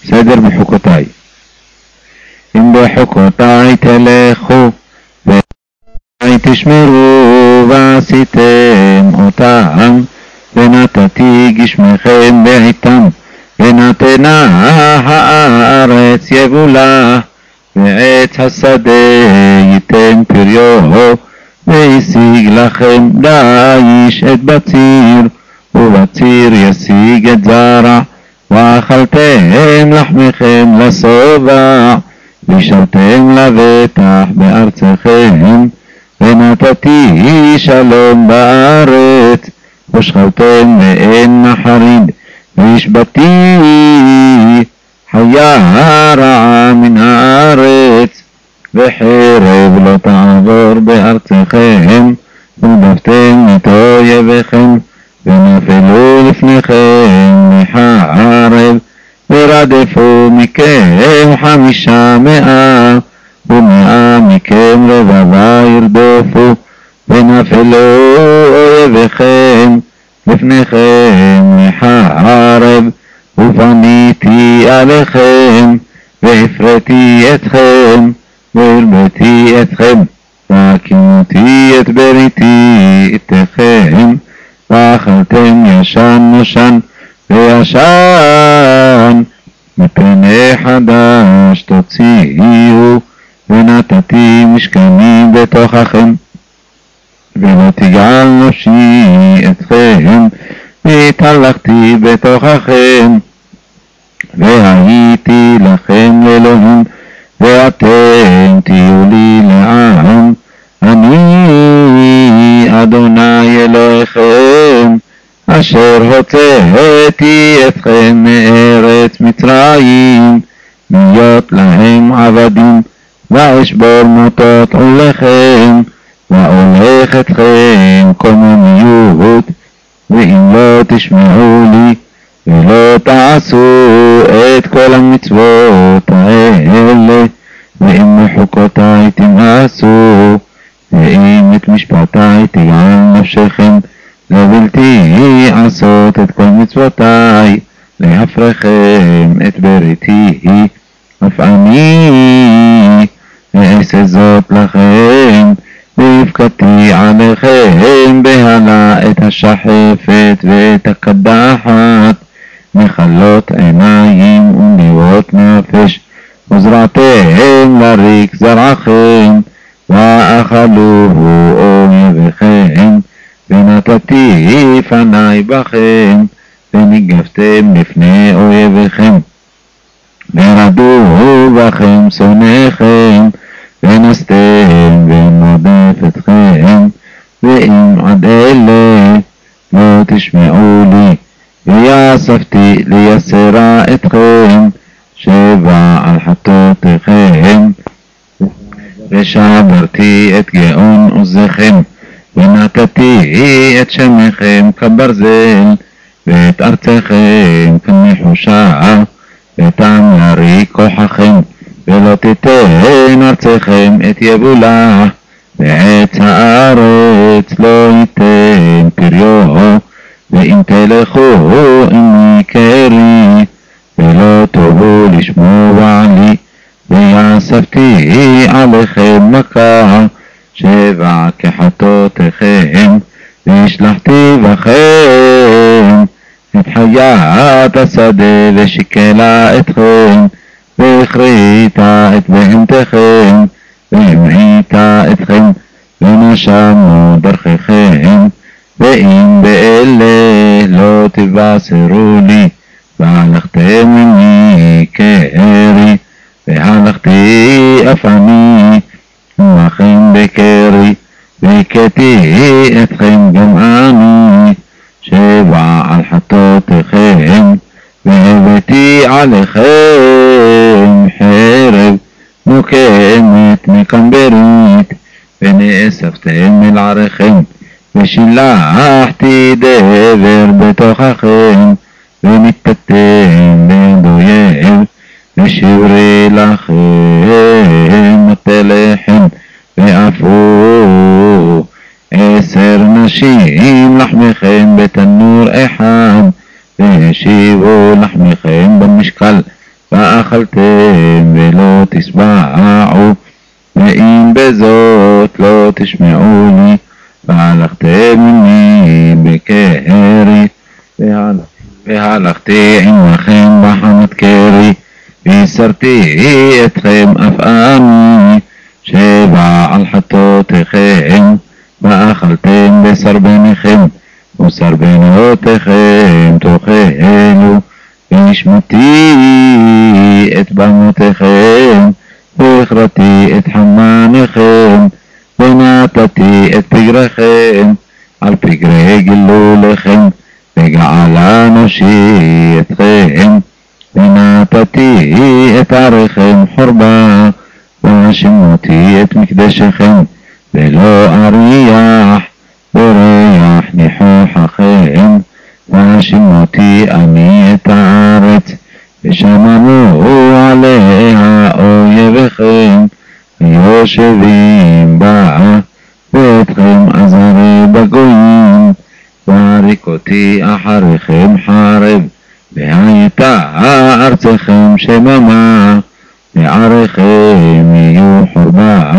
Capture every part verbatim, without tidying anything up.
סדר בחוקותיי. אם בחוקותיי תלכו ואי תשמרו ועשיתם אותם, ונתתי גשמכם בעיתם, ונתנה הארץ יבולה, ועץ השדה ייתן פריו, וישיג לכם לאיש את בציר, ובציר ישיג את זרע, ואכלתם לחמכם לשובע, וישרתם לבטח בארצכם, ונתתי שלום בארץ, ושכבתם ואין מחריד, והשבתי חיה רעה מן הארץ, וחרב לא תעבור בארצכם, ודפתם את אויביכם, ונפלו לפניכם מחרב, ורדפו מכם חמישה מאה, ומאה מכם רבבה ירדופו, ונפלו אויביכם לפניכם מחרב, ופניתי עליכם, והפרתי אתכם, והרביתי אתכם, והקימותי את בריתי איתכם, ואכלתם ישן נושן וישן, מפני חדש תוציאו, ונתתי משכנים בתוככם, ולא תגעל נפשי אתכם, והתהלכתי בתוככם, והייתי לכם לאלוהים, ואתם תהיו לי לעם, אני אדוני אלוהיכם, אשר הוצאתי אתכם מארץ מצרים, להיות להם עבדים, ואשבור מוטות עוליכם, ואולך אתכם קוממיות, ואם לא תשמעו לי, ולא תעשו את כל המצוות האלה, ואם מחוקותיי תמאסו, ואם את משפטיי תגעל נפשכם, לבלתי עשות את כל מצוותיי, להפרכם את בריתי, אף אני אעשה זאת לכם, והפקדתי עליכם בהלה את השחפת ואת הקדחת, מחלות עיניים ונביאות נפש, וזרעתם לריק זרעכם, ואכלוהו אויביכם, ונתתי פניי בכם, וניגפתם לפני אויביכם, ורדו בכם שונאיכם, ונסתם ונודף אתכם, ואם עד אלה לא תשמעו לי, ויאספתי לייסרה אתכם, שבע על חטאותיכם, ושברתי את גאון עוזכם, ונתתי את שמכם כברזל, ואת ארצכם כנחושה, ותם ירי כוחכם, ולא תיתן ארצכם את יבולה, ועץ הארץ לא ייתן פריו, ואם תלכו עמי קרי, ולא תאהבו לשמוע לי, ויאספתי עליכם מכה, שבע כחטאותיכם, והשלחתי בכם את חיית השדה, ושיקלה אתכם, והכריתה את בהמתכם, והמעיטה אתכם, ונשמו דרככם, ואם באלה לא תבשרו לי, והלכתם עמי כארי, והלכתי אף אני עמכם בקרי, והכיתי אתכם גם אני, שבע על חטאותיכם, והבאתי עליכם חרב מוקמת מקמברית, ונאספתם אל עריכם, ושילחתי דבר בתוככם, וניתתם ביד אויב, ושברי לכם מטה לחם, ואפו עשר נשים לחמכם בתנור אחד, והשיבו לחמכם במשקל, ואכלתם ולא תשבעו, ואם בזאת לא תשמעו לי, והלכתם ממני בקרי, והלכתי עמכם בחמת קרי, והסרתי אתכם אף אני, שבע על חטאותיכם, ואכלתם בשר בניכם, ושר בנותיכם תאכלו, ונשמתי את במותיכם, והכרתי את חמניכם, ונתתי את פגריכם, על פגרי גילו לכם, וגעל אנושי אתכם, ונתתי את עריכם חורבה, והשמותי את מקדשכם, ולא אריח וריח ניחוחכם, והשמותי אני את הארץ, ושממו עליה אויביכם, היושבים בה, ואתכם עזרי בגויים, והריקותי אחריכם חרב, והייתה ארצכם שממה, ועריכם יהיו חורבה,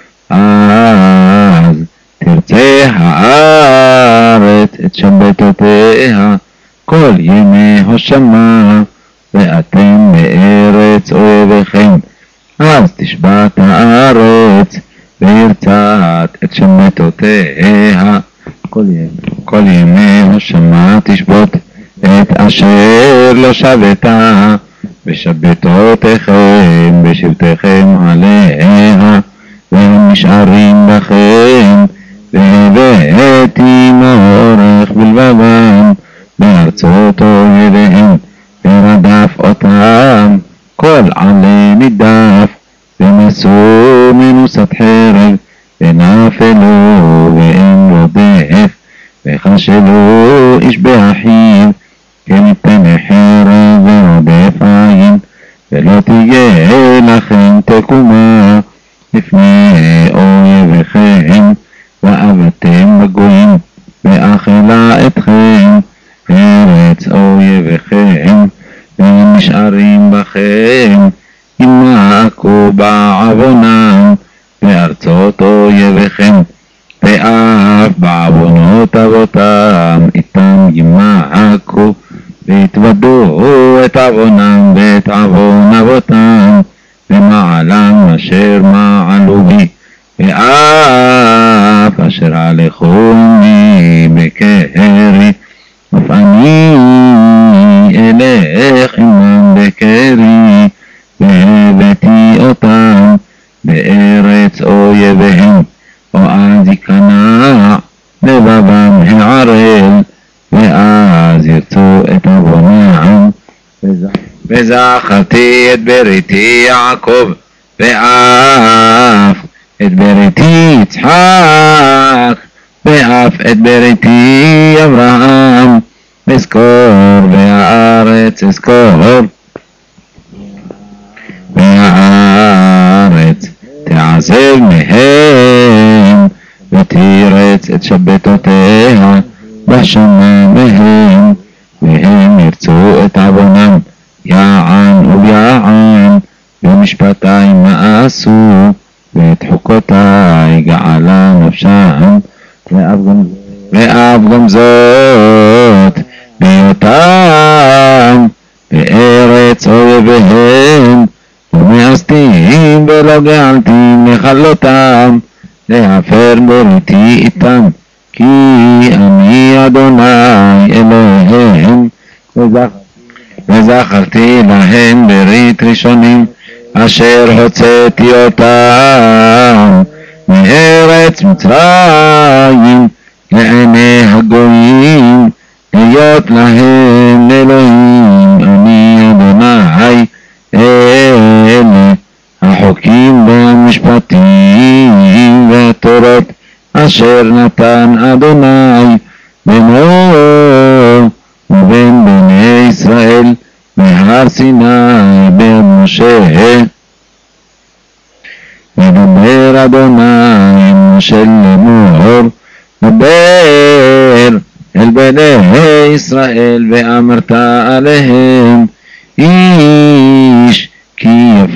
אז תרצה הארץ את שבתותיה כל ימי הושמה, ואתם בארץ אויביכם, אז תשבת הארץ וירצת את שבתותיה כל ימי, כל ימי הושמה תשבות, את אשר לא שבתה בשבתותיכם בשבתכם עליה, והם נשארים בכם, והבאתי מאורך בלבבם בארצות אויביהם, ורדף אותם כל עלי נידף, ונשאו מנוסת חרב, ונפלו ואין רודף, וחשלו איש באחיו, כמפני חרב ורודף עין, ולא תהיה לכם תקומה לפני אויביכם, ועבדתם בגויים, ואכלה אתכם ארץ אויביכם, והם נשארים בכם, ימעקו בעוונם בארצות אויביכם, ואף בעוונות אבותם איתם ימעקו, והתוודו את עוונם ואת עוון אבותם, ומעלם אשר מעלו בי, ואף אשר הלכו עמי בקרי, אף אני אלך עמם בקרי, והבאתי אותם בארץ אויביהם, או אז ייכנע לבבם הערל, ואז ירצו את עוונם. וזכרתי את בריתי יעקב, ואף את בריתי יצחק, ואף את בריתי אברהם, אזכור והארץ אזכור, והארץ תעזב מהם, ותירץ את שבתותיה בשנה מהם, והם ירצו את עוונם יען וביען, ומשפטי מאסו, ואת חוקותי געלה נפשם, ואף גם זאת בהיותם בארץ אויביהם, ומאסתים ולא געלתים לכלותם, להפר בריתי איתם, כי אני אדוני אלוהיהם. וזכרתי להם ברית ראשונים, אשר הוצאתי אותם מארץ מצרים לעיני הגויים, להיות להם אלוהים, אני אדוני. אלה החוקים והמשפטים והתורות אשר נתן אדוני בינו ובין בני ישראל בהר סיני ביד משה. ודבר אדוני עם משה לאמור, דבר אל בני ישראל ואמרת עליהם, אם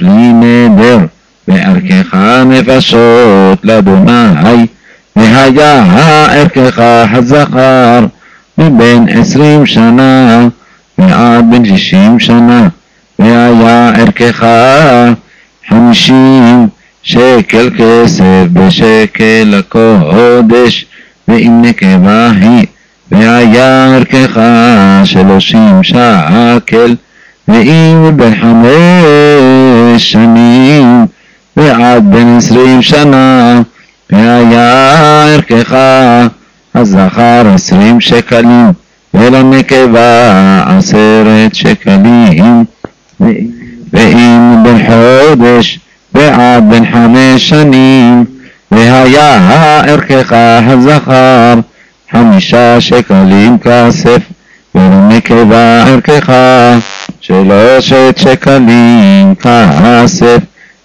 בלי נדר, וערכך נפשות לאדוני, והיה ערכך הזכר מבין עשרים שנה ועד בין שישים שנה, והיה ערכך חמישים שקל כסף בשקל הקודש, ואם נקבה היא, והיה ערכך שלושים שקל, ואם בין חמש שנים ועד בין עשרים שנה, והיה ערכך הזכר עשרים שקלים, ולנקבה עשרת שקלים, ואם בין חודש ועד בין חמש שנים, והיה ערכך הזכר חמישה שקלים כסף, ולנקבה ערכך שלושת שקלים כסף,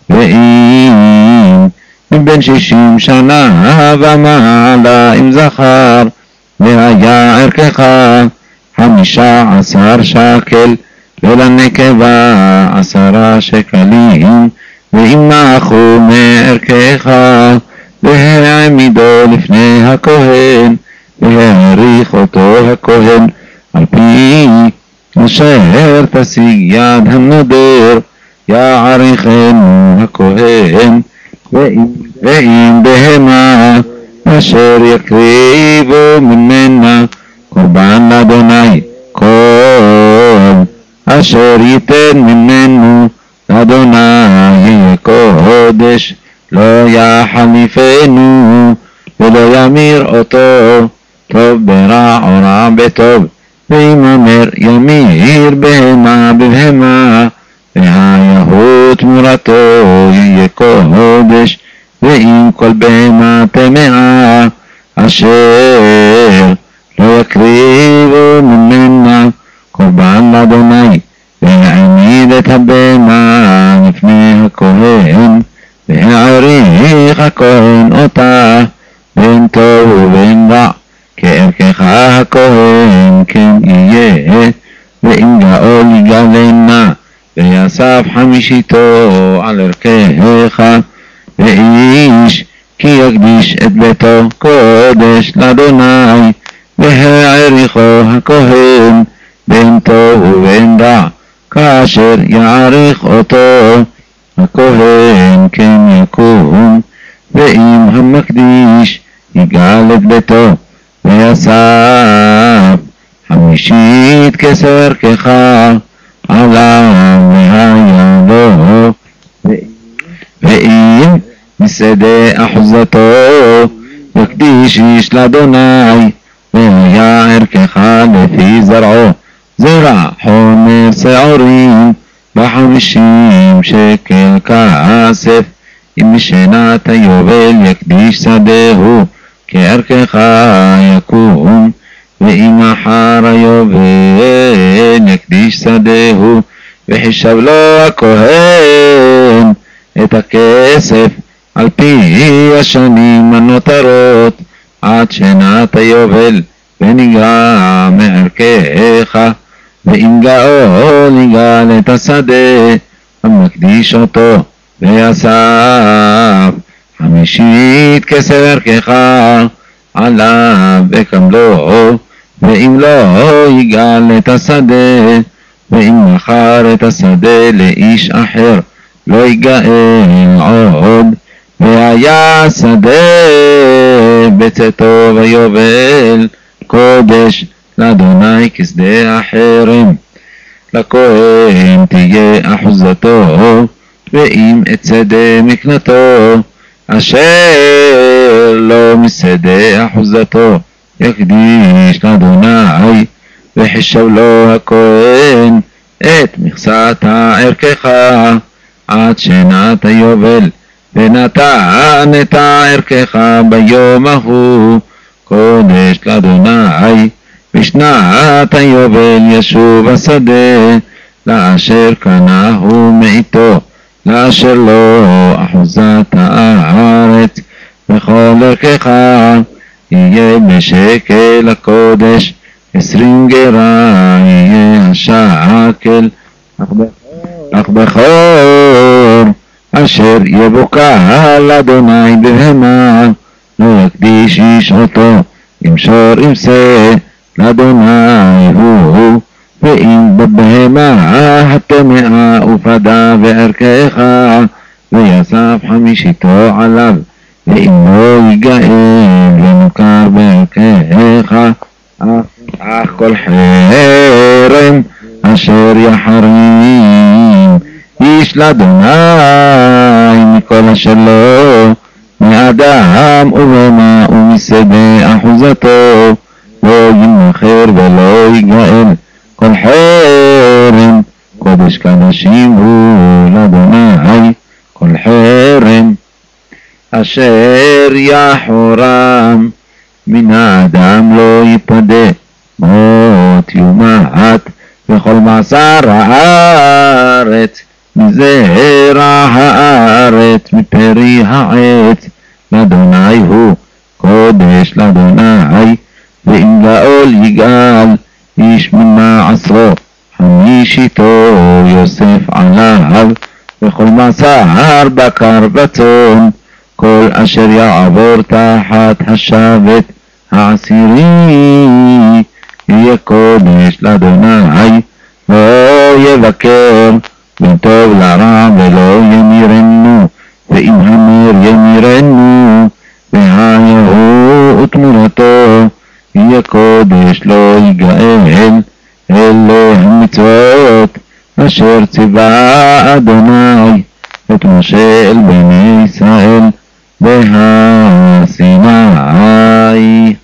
ואם בין שישים שנה ומעלה עם זכר, והיה ערכך חמישה עשר שקל, ולנקבה עשרה שקלים, ואם נחו מערכך, והעמידו לפני הכהן, והעריך אותו הכהן על פי אשר תשיג יד הנודר, יעריכנו הכהן. ואם בהמה אשר יקריבו ממנה קורבן לאדוני, כל אשר ייתן ממנו לאדוני יהיה קודש, לא יחליפנו ולא ימיר אותו, טוב ברע או רע בטוב. ואם אומר ימיר בהמה בבהמה, והיהו תמורתו יהיה קודש. ואם כל בהמה טמאה אשר לא יקריבו ממנה קורבן לאדוני, והעמיד את הבהמה לפני הכהן, והעריך הכהן אותה, בין טוב ובין רע כערכך הכהן כן יהיה. ואם גאול יגלנה ויסף חמישיתו על ערכך, ואיש כי יקדיש את ביתו קודש לאדוני, והעריכו הכהן בין טוב ובין רע כאשר יעריך אותו הכהן כן יקום. ואם המקדיש יגאל את ביתו ויסף חמישית כסף ערכך עליו והיה לו, ואם משדה אחוזתו יקדיש איש לאדוני, והיה ערכך לפי זרעו זרע חומר שעורים בחמישים שקל כסף. אם משנת היובל יקדיש שדהו כערכך יקום, ואם אחר היובל יקדיש שדהו וחישב לו הכהן את הכסף על פי השנים הנותרות עד שנת היובל, ונגרע מערכך. ואם גאול יגאל את השדה המקדיש אותו ויסף חמישית כסף ערכך עליו וקמלו, ואם לא יגאל את השדה, ואם מכר את השדה לאיש אחר לא יגאל עוד, והיה שדה בצאתו ויובל קודש לאדוני כשדה החרם, לכהן תהיה אחוזתו. ואם את שדה מקנתו אשר לא משדה אחוזתו יקדיש לאדוני, וחישב לו הכהן את מכסת הערכך עד שנת היובל, ונתן את הערכך ביום ההוא קודש לאדוני. בשנת היובל ישוב השדה לאשר קנהו מאיתו, לאשר לו אחוזת הארץ, וכל ערכך יהיה בשקל הקודש, עשרים גרה יהיה השקל, אך בכל אך בכור אשר יבוקע לאדוני בהמה לא יקדיש איש אותו ימשור ימסה לאדוני הוא ואם בבהמה הטמאה ופדה וערכך ויסף חמישיתו עליו ואם לא יגאל ונוכר בערכך אך כל חרם אשר יחרים איש לאדוני מכל אשר לו מאדם ובהמה ומשדה אחוזתו לא ימכר ולא יגאל כל חרם קודש קדשים הוא לאדוני כל חרם אשר יחורם מן האדם לא יפדה מות יומת וכל מעשר הארץ מזרע הארץ מפרי העץ לאדוני הוא קודש לאדוני ואם גאול יגאל איש ממעשרו חמישיתו יוסף עליו וכל מעשר בקר וצאן כל אשר יעבור תחת השבט העשירי יהיה קודש לאדוני לא יבקר בין טוב לרע ולא ימירנו ואם המר ימירנו והיהו ותמורתו יהיה קודש לא יגאל אלה המצוות אשר ציווה אדוני את משה אל בני ישראל בהר סיני.